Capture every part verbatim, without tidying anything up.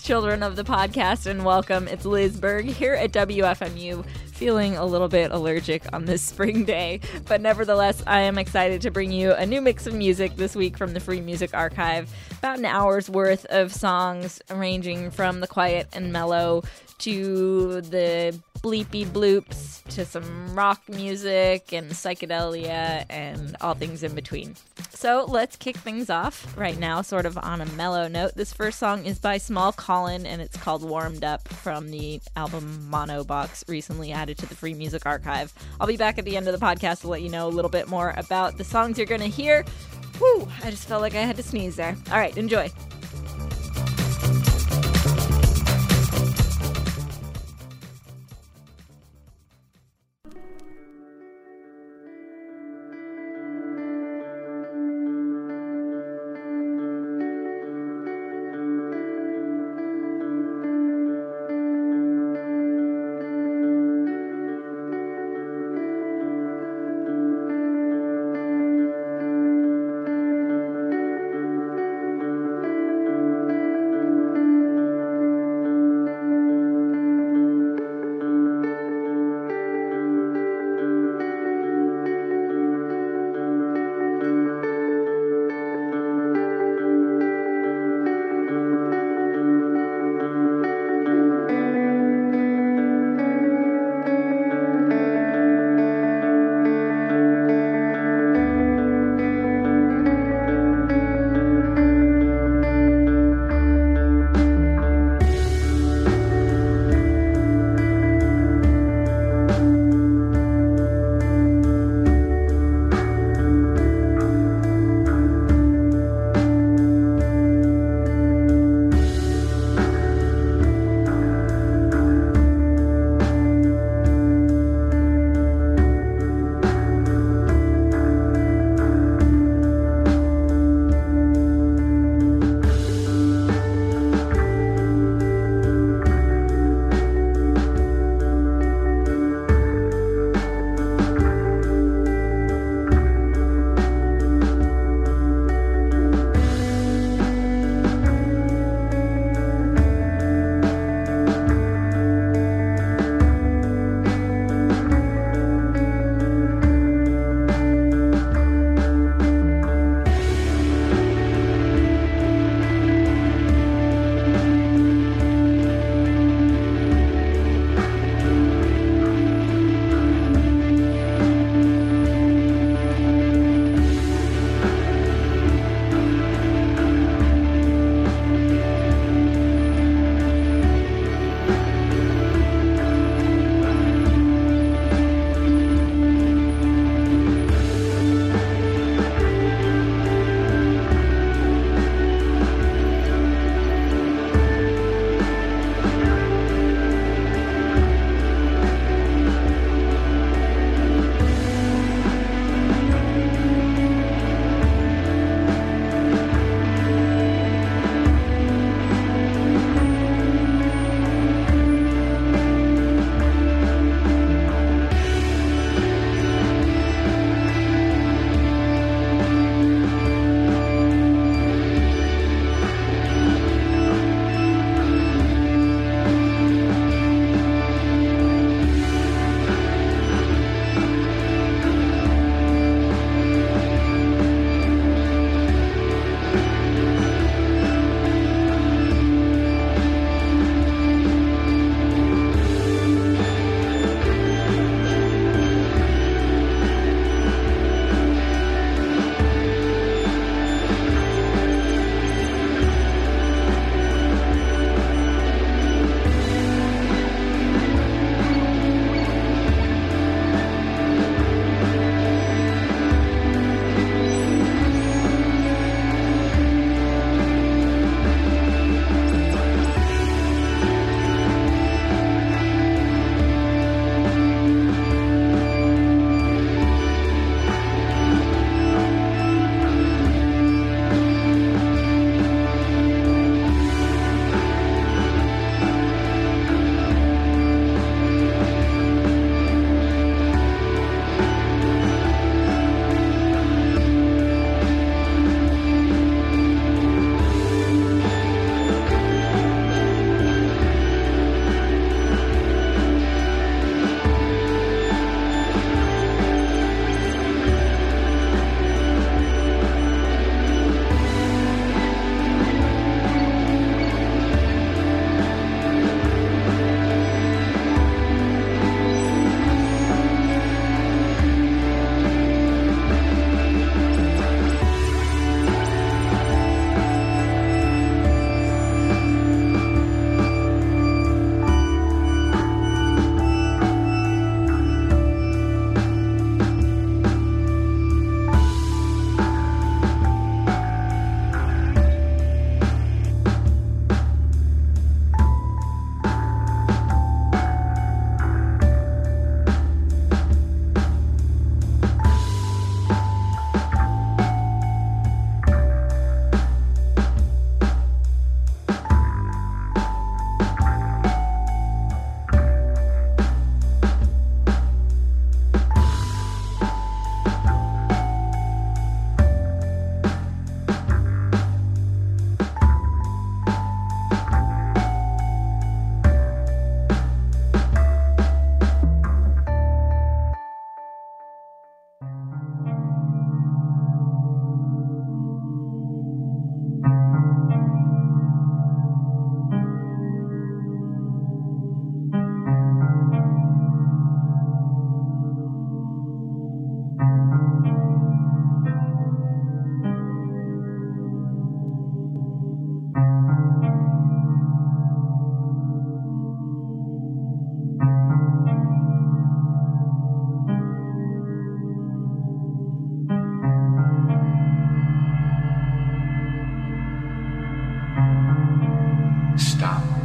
children of the podcast, and welcome. It's Liz Berg here at W F M U, feeling a little bit allergic on this spring day, but nevertheless, I am excited to bring you a new mix of music this week from the Free Music Archive. About an hour's worth of songs ranging from the quiet and mellow to the bleepy bloops to some rock music and psychedelia and all things in between. So let's kick things off right now, sort of on a mellow note. This first song is by Small Colin, and it's called Warmed Up from the album Mono Box, recently added to the Free Music Archive. I'll be back at the end of the podcast to let you know a little bit more about the songs you're going to hear. Whew, I just felt like I had to sneeze there. All right, enjoy.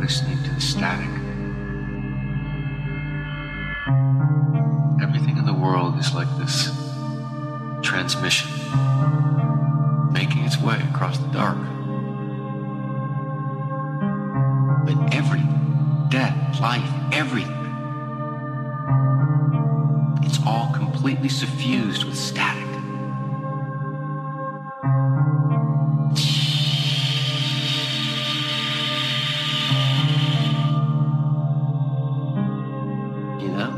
listening to the static. Everything in the world is like this transmission, making its way across the dark. But every death, life, everything, it's all completely suffused with static. You know?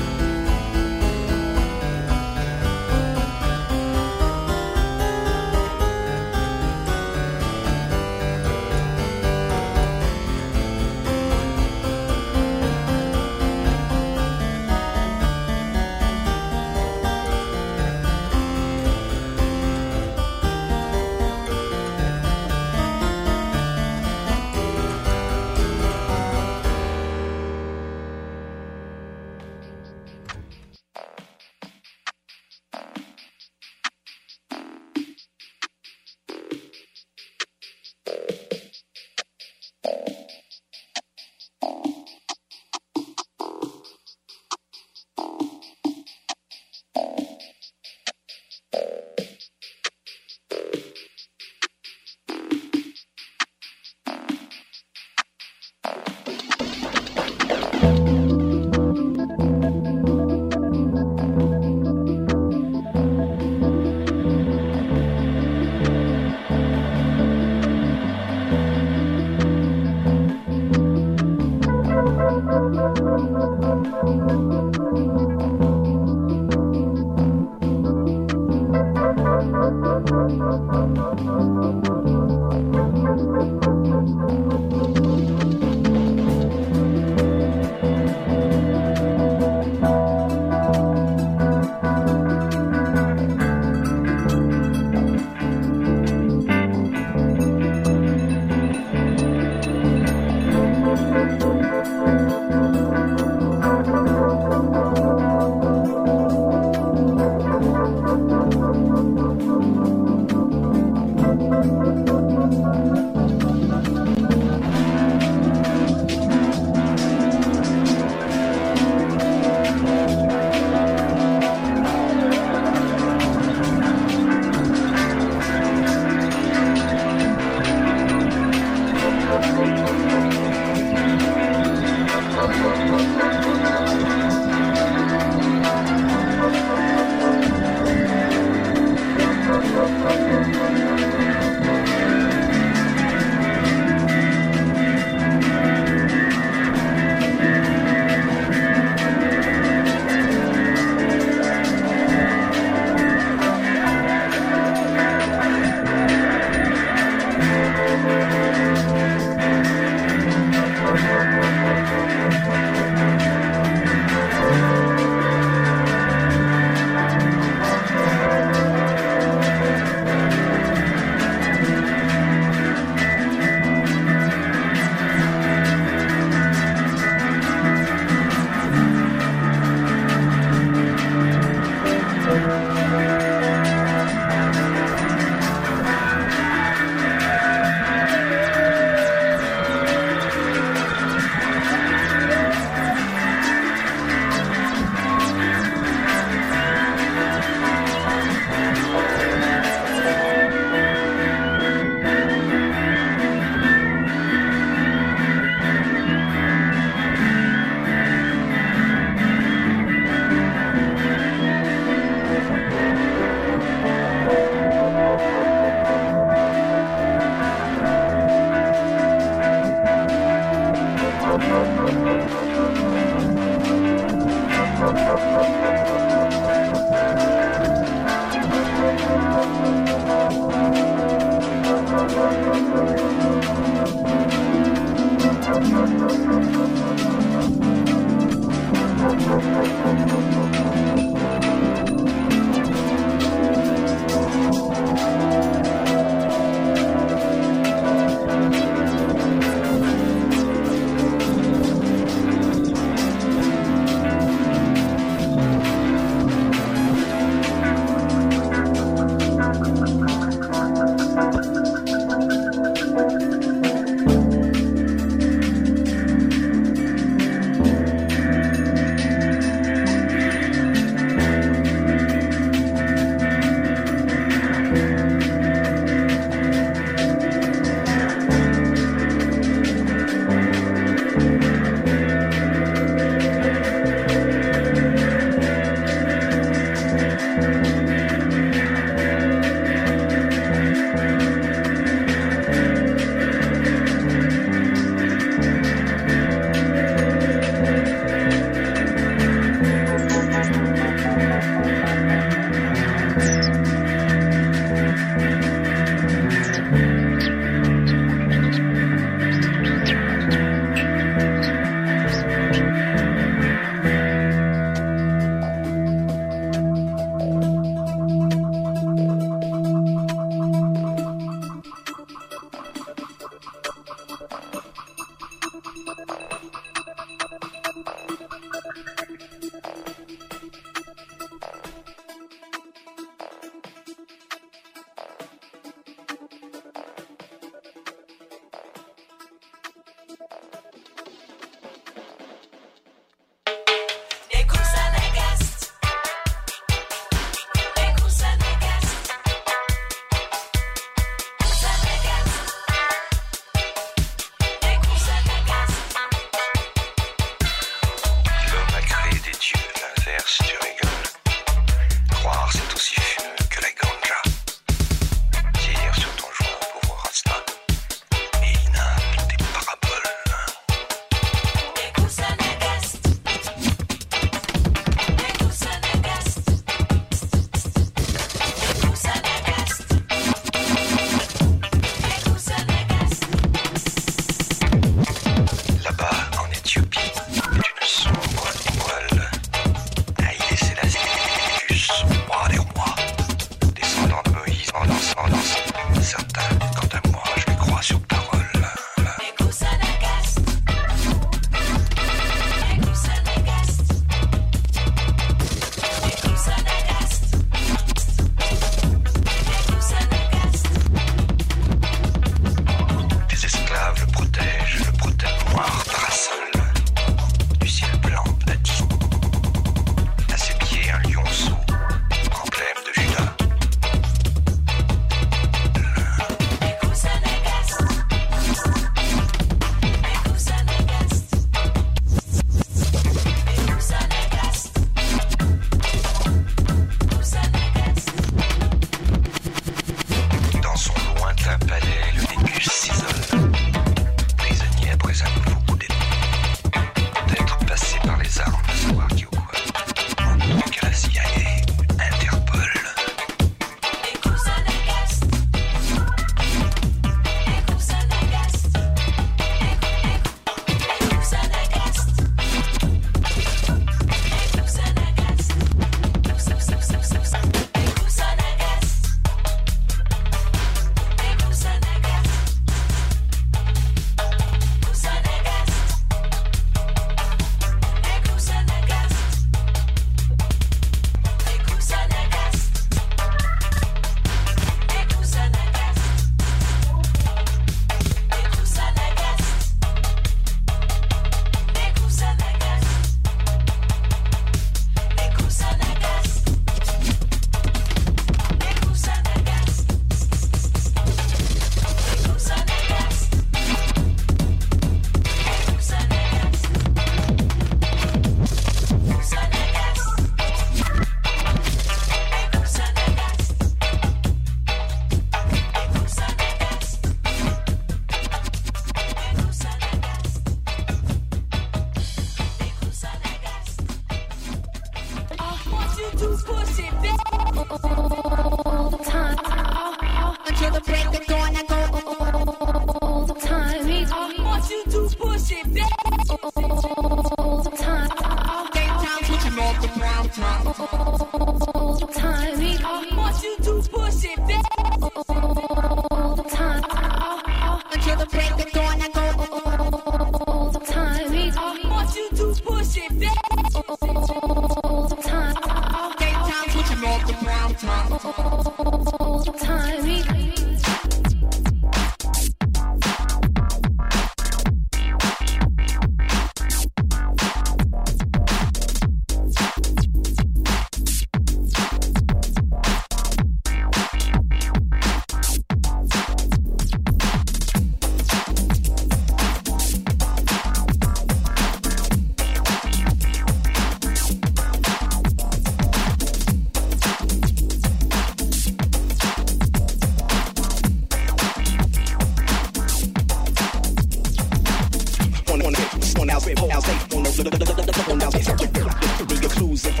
script, hold out, stay on the phone down, stay bring your clues and for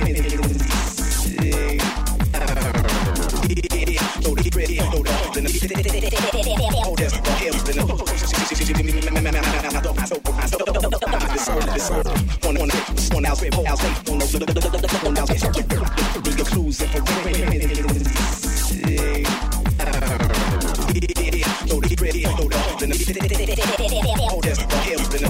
no, the pretty, no, the oh, there's the him, the one, one, one out, script, hold out, stay on the phone down, stay bring your clues and for no, the pretty, no, the oh, there's the him, the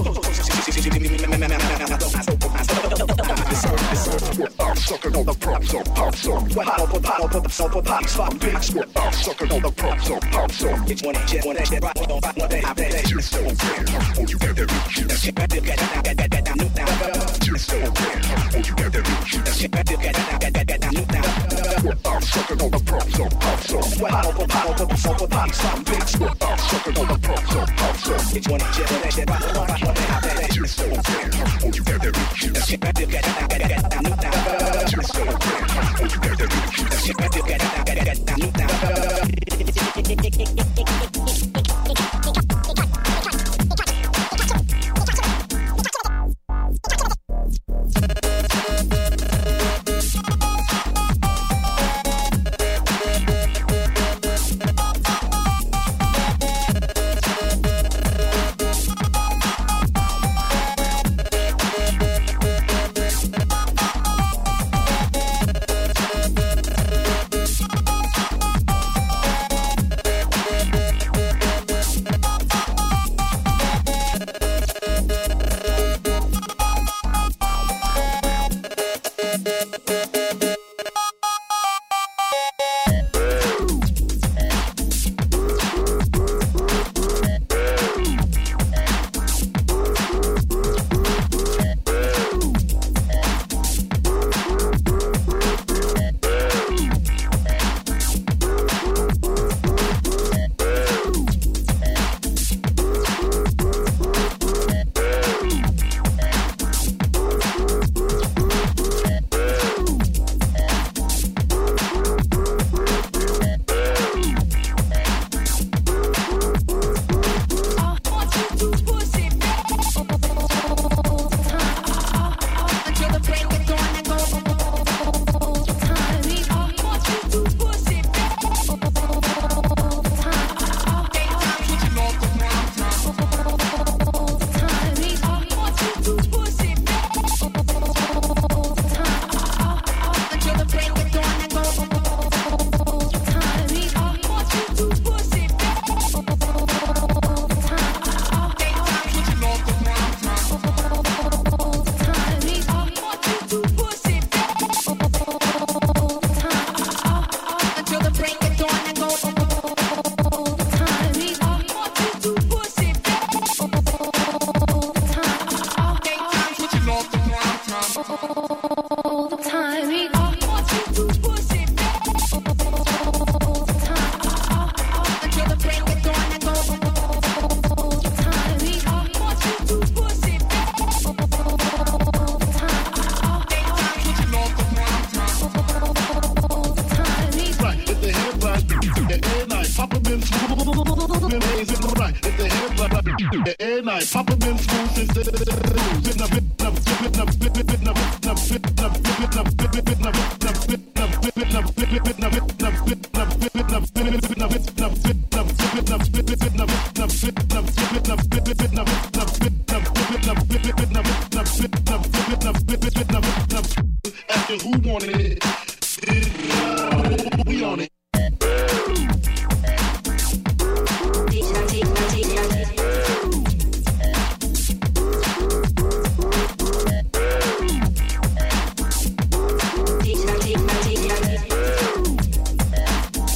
I'm sucking on the props of pop song. What I'll put pop put the soap pop pop bitch. I'm sucking on the props of pop song. It's one jet one jet right on back one day I bet you so fair. Oh you get that rich. That shit better get that get that that new now. You so fair. Oh you get that rich. That shit better get that get that that new now. I'm sucking on the props of pop song. What I'll put pop put the soap pop pop bitch. I'm sucking on the props of pop song. It's one jet one jet right on back one day I bet you so fair. Oh you get that rich. That shit better get that get that that new now. You're so great. Oh, you get that rich. That shit better get that get that that new now.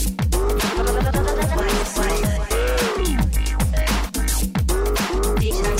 Beach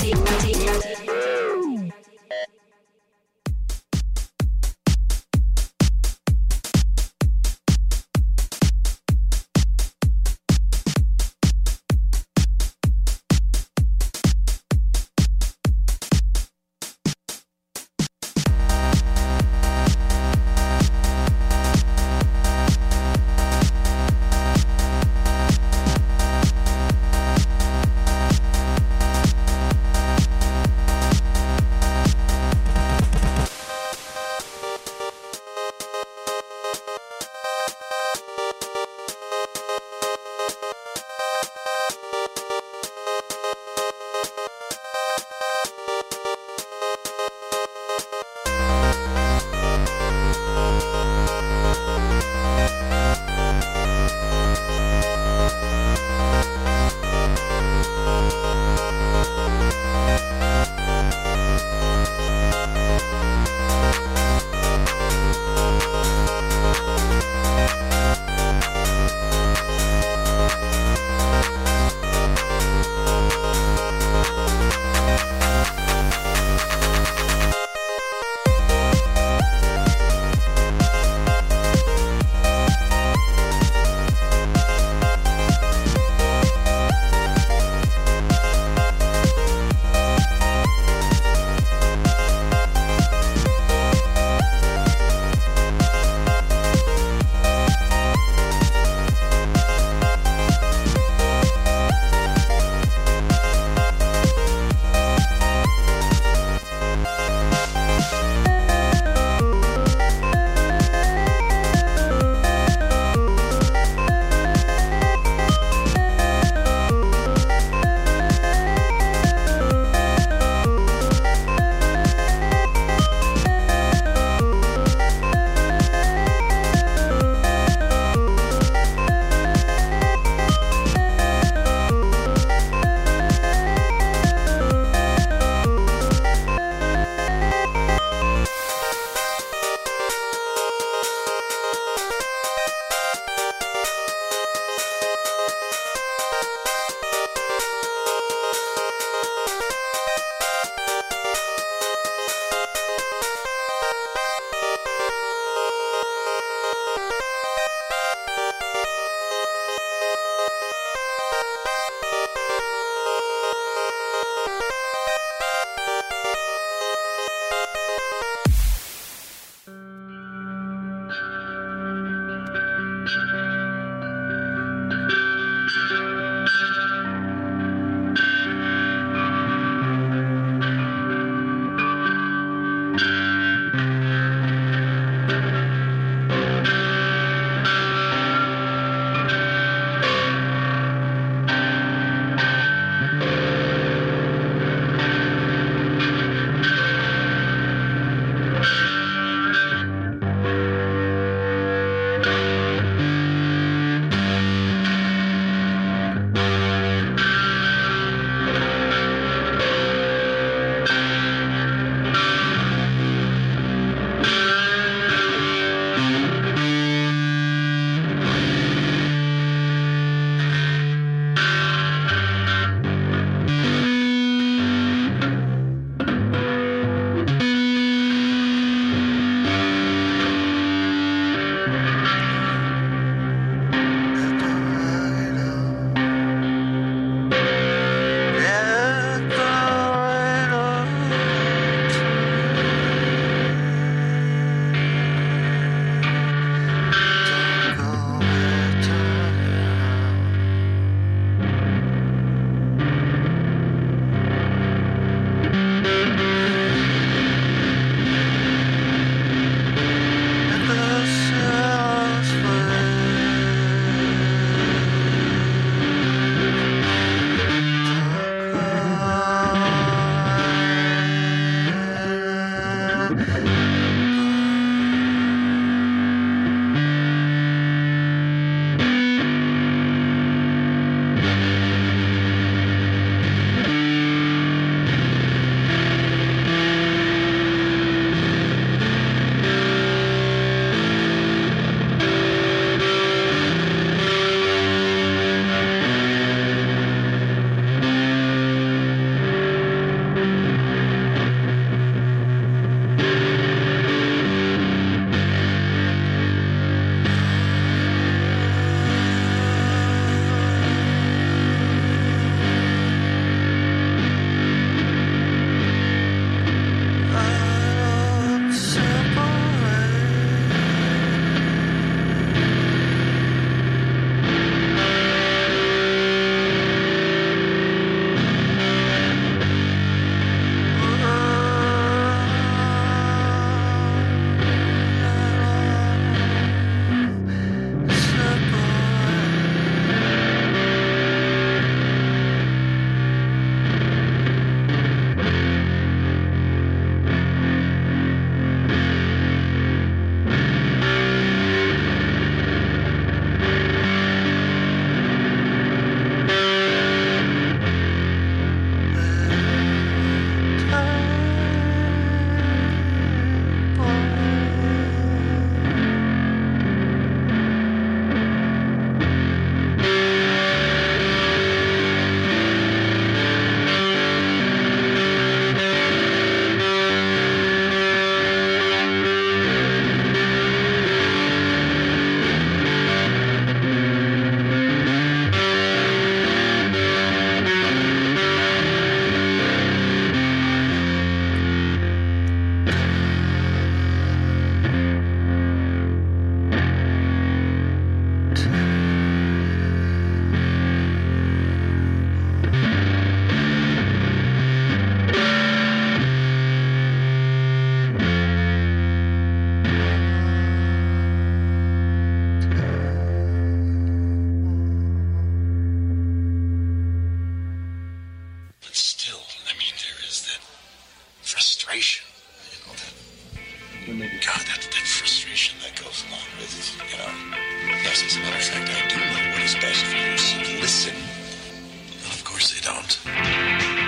frustration, you know, that, God, that, that frustration that goes along with it, you know. Yes, as a matter of fact, I do know what is best for you, so listen. But of course they don't.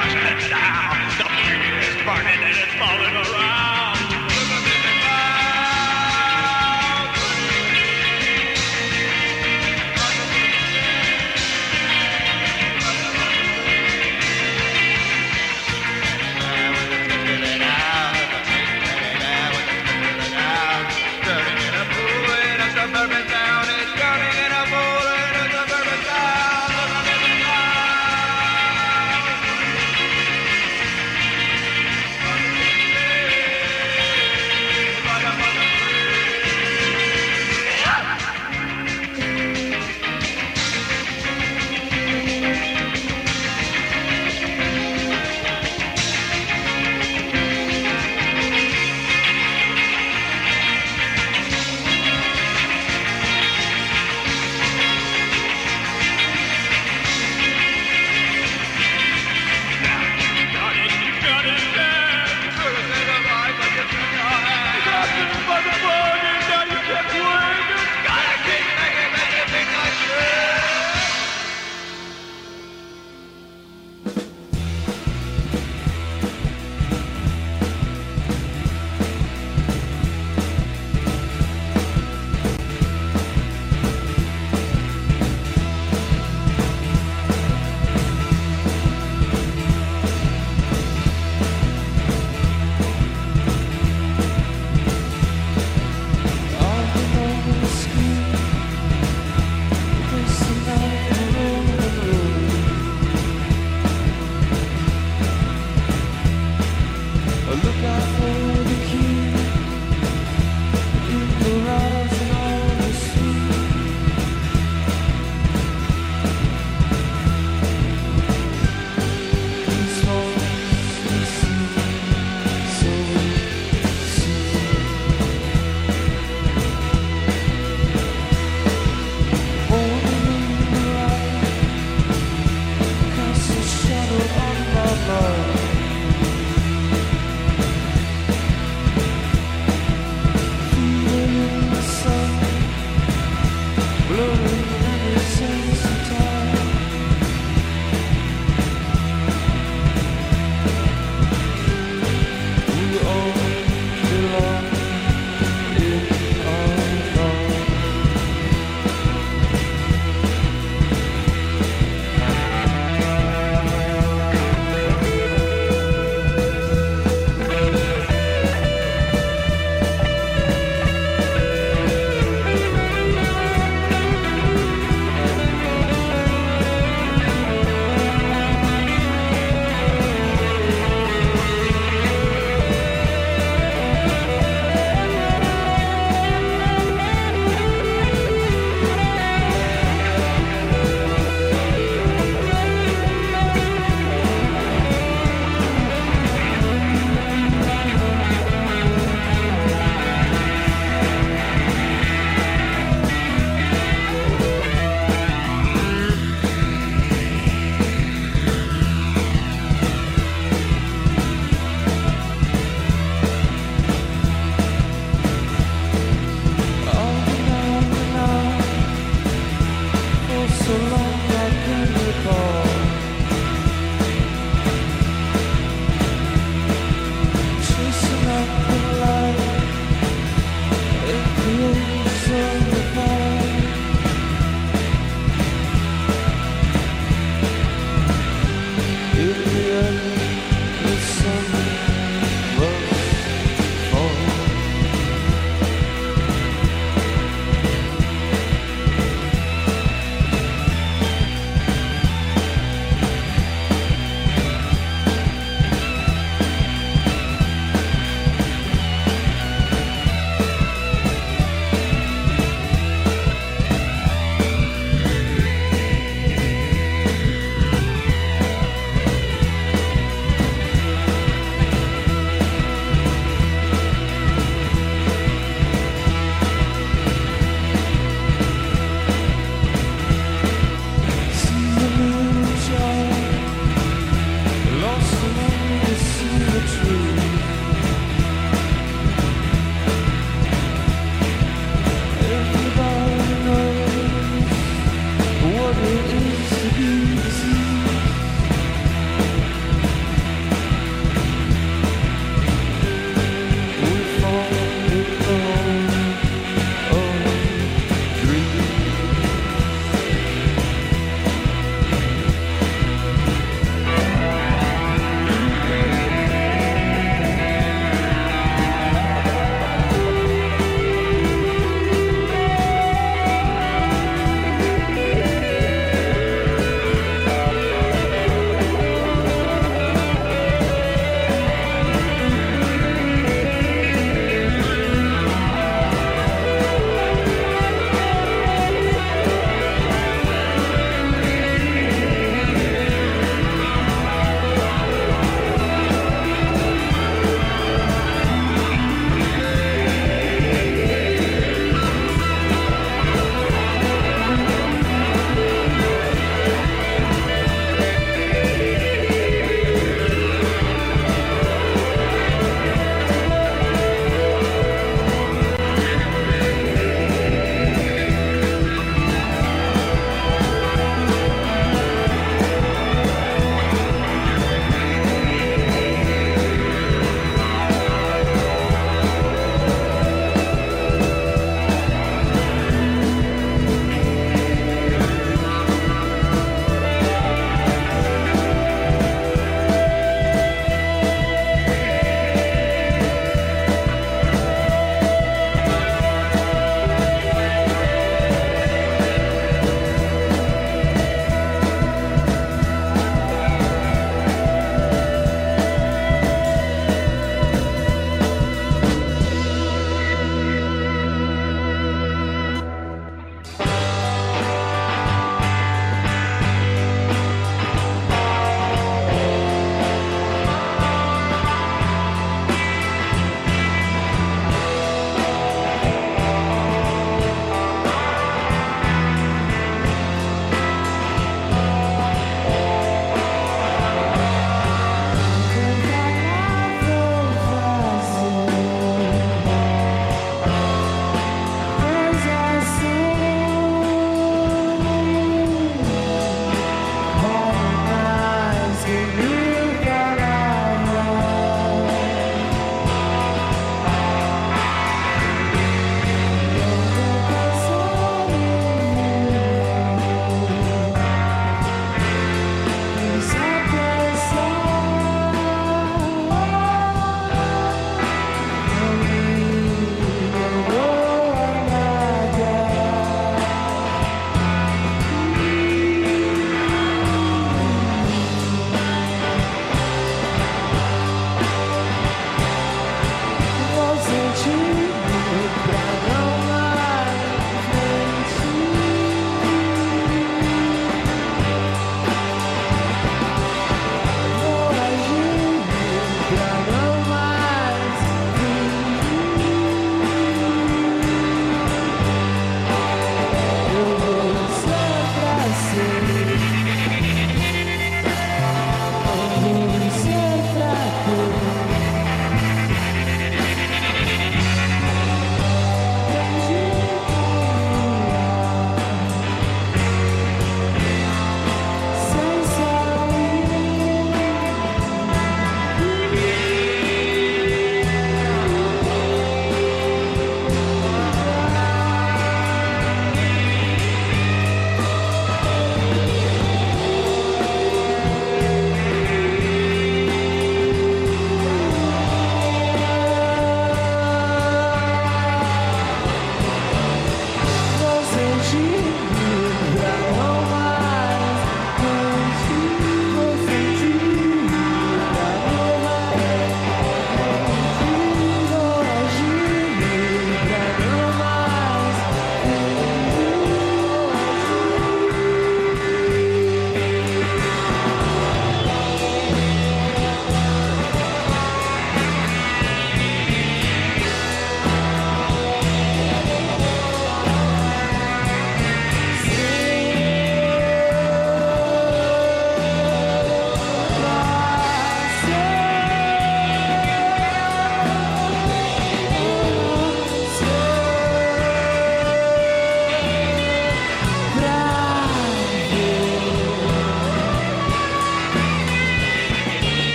Burning and it's falling around.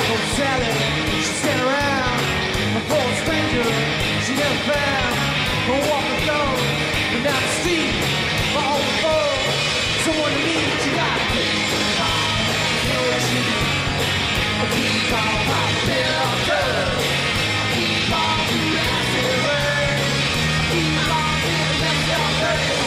Oh, Sally, she stand around. A poor stranger, she never found. Oh, walk the floor, and down the street, for all the floor. Someone to meet, you gotta keep on, keep on, popping on drugs. Keep on, keep acid rain. Keep on, keep acid rain.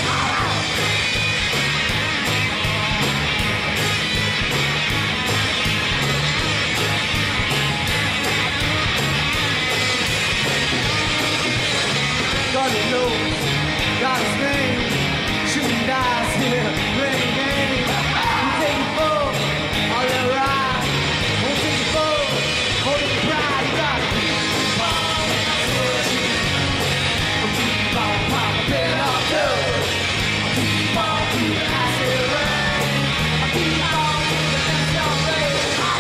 God knows, got his name. Shooting dice here, playing games. You take it full, I'll let it ride. Won't take it full, holding your pride. You gotta keep on, keep on, popping off drugs. Keep on, keep acid rain. Keep on, keep acid rain.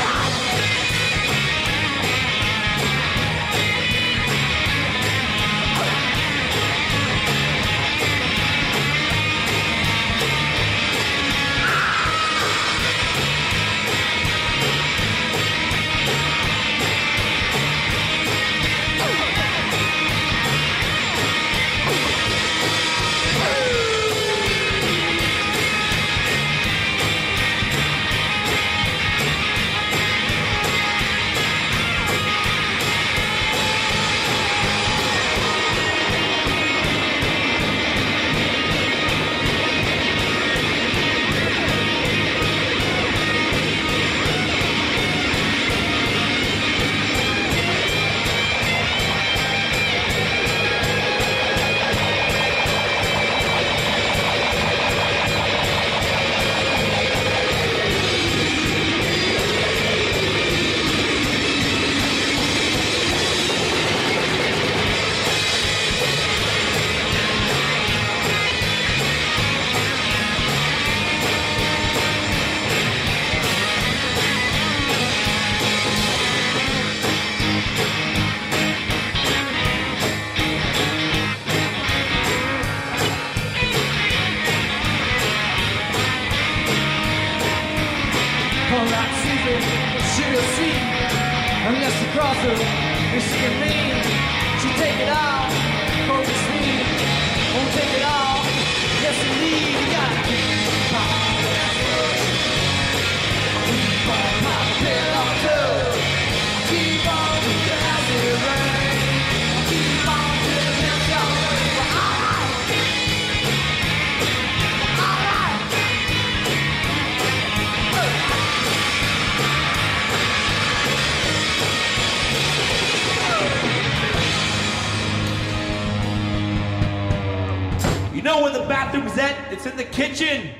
Unless you cross her, and she can mean, she take it all, focus me, won't take it all, yes indeed, you gotta keep on, keep on, popping on drugs, keep on, keep the acid rain, keep on, till the next y'all rain, well, alright, alright, You know where the bathroom's at? It's in the kitchen.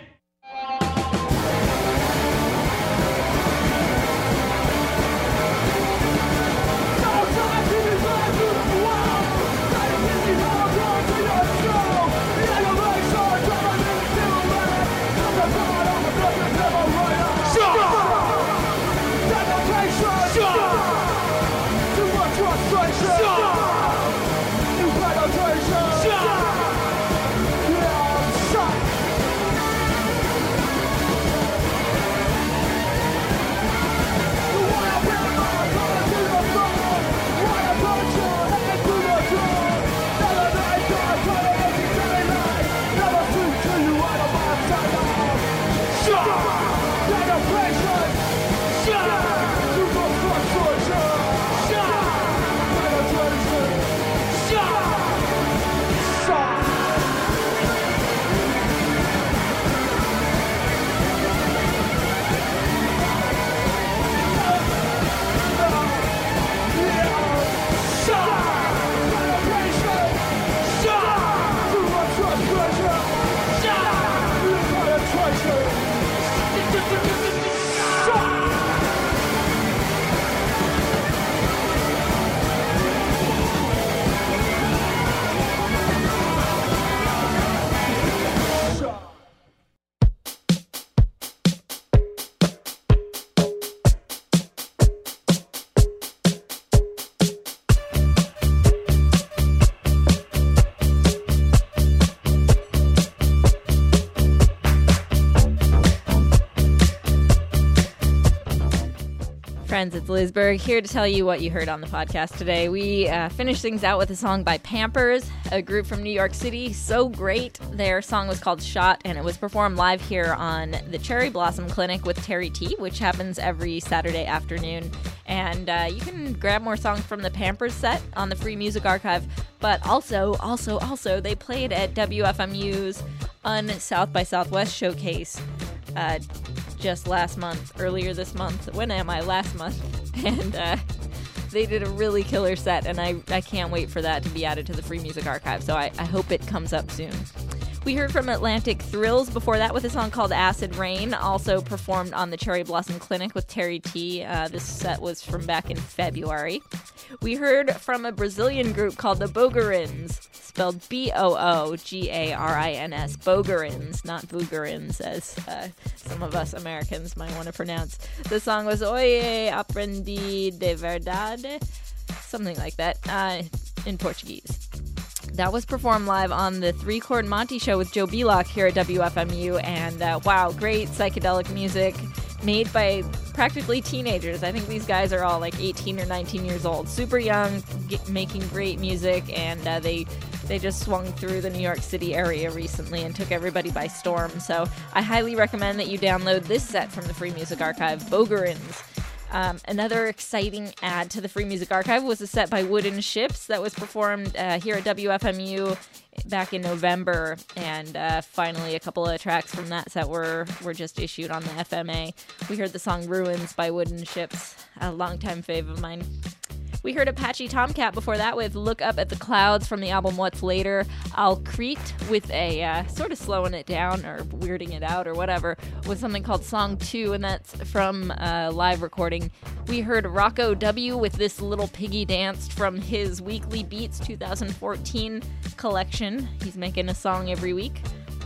Friends, it's Liz Berg here to tell you what you heard on the podcast today. We uh, finished things out with a song by Pampers, a group from New York City. So great. Their song was called Shot, and it was performed live here on the Cherry Blossom Clinic with Terry T, which happens every Saturday afternoon. And uh, you can grab more songs from the Pampers set on the Free Music Archive. But also, also, also, they played at W F M U's Un South by Southwest showcase uh, just last month, earlier this month. When am I? Last month. And uh, they did a really killer set, and I, I can't wait for that to be added to the Free Music Archive, so I, I hope it comes up soon. We heard from Atlantic Thrills before that with a song called Acid Rain, also performed on the Cherry Blossom Clinic with Terry T. Uh, this set was from back in February. We heard from a Brazilian group called the Boogarins, spelled B O O G A R I N S, Boogarins, not Boogarins, as uh, some of us Americans might want to pronounce. The song was Oye, aprendi de verdade, something like that, uh, in Portuguese. That was performed live on the Three Chord Monty Show with Joe Belock here at W F M U, and uh, wow, great psychedelic music made by practically teenagers. I think these guys are all like eighteen or nineteen years old, super young, get, making great music, and uh, they they just swung through the New York City area recently and took everybody by storm. So I highly recommend that you download this set from the Free Music Archive, Boogarins. Um, another exciting add to the Free Music Archive was a set by Wooden Ships that was performed uh, here at W F M U back in November, and uh, finally a couple of tracks from that set were, were just issued on the F M A. We heard the song Ruins by Wooden Ships, a longtime fave of mine. We heard Apache Tomcat before that with Look Up at the Clouds from the album What's Later. Al Crete with a uh, sort of slowing it down or weirding it out or whatever with something called Song two, and that's from a live recording. We heard Rocco W with This Little Piggy Danced from his Weekly Beats two thousand fourteen collection. He's making a song every week.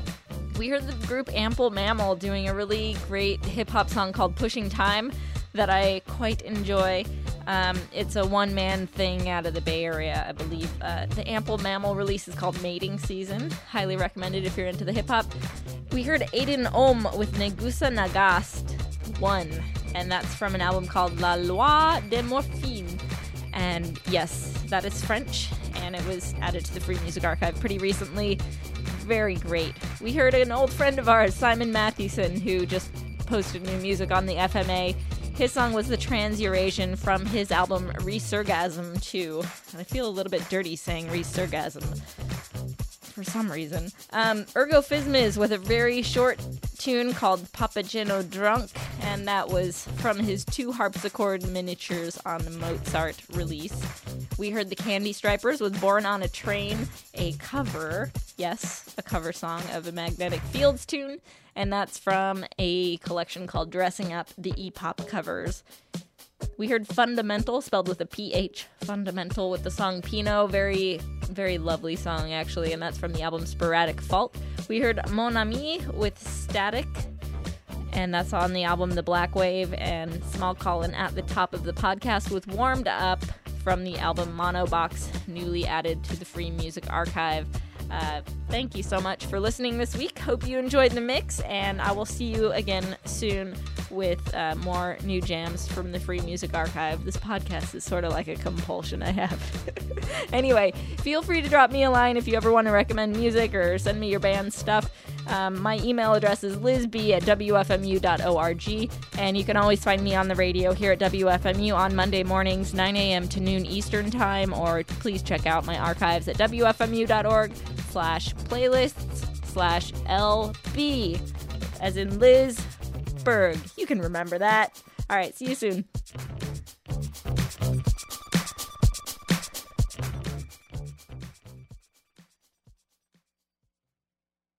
We heard the group Ample Mammal doing a really great hip-hop song called Pushing Time that I quite enjoy. Um, it's a one-man thing out of the Bay Area, I believe. Uh, the Ample Mammal release is called Mating Season. Highly recommended if you're into the hip-hop. We heard Aiden Om with Negusa Nagast one, and that's from an album called La Loi de Morphine. And yes, that is French, and it was added to the Free Music Archive pretty recently. Very great. We heard an old friend of ours, Simon Mathewson, who just posted new music on the F M A. His song was The Trans-Eurasian from his album Resurgasm two. And I feel a little bit dirty saying Resurgasm for some reason. Um, Ergo Phizmiz with a very short tune called Papageno Drunk, and that was from his two harpsichord miniatures on the Mozart release. We heard the Candy Stripers with Born on a Train, a cover, yes, a cover song of a Magnetic Fields tune, and that's from a collection called Dressing Up, the E-Pop Covers. We heard Fundamental, spelled with a P H, Fundamental, with the song Pinot. Very, very lovely song, actually, and that's from the album Sporadic Fault. We heard Mon Ami with Static, and that's on the album The Black Wave, and Small Colin at the top of the podcast with Warmed Up from the album Monobox, newly added to the Free Music Archive. Uh, thank you so much for listening this week. Hope you enjoyed the mix, and I will see you again soon with uh, more new jams from the Free Music Archive. This podcast is sort of like a compulsion I have. Anyway, feel free to drop me a line if you ever want to recommend music or send me your band stuff. Um, my email address is lizb at w f m u dot org, and you can always find me on the radio here at W F M U on Monday mornings, nine a.m. to noon Eastern Time, or please check out my archives at w f m u dot org slash playlists slash L B, as in Liz Berg. You can remember that. All right, see you soon.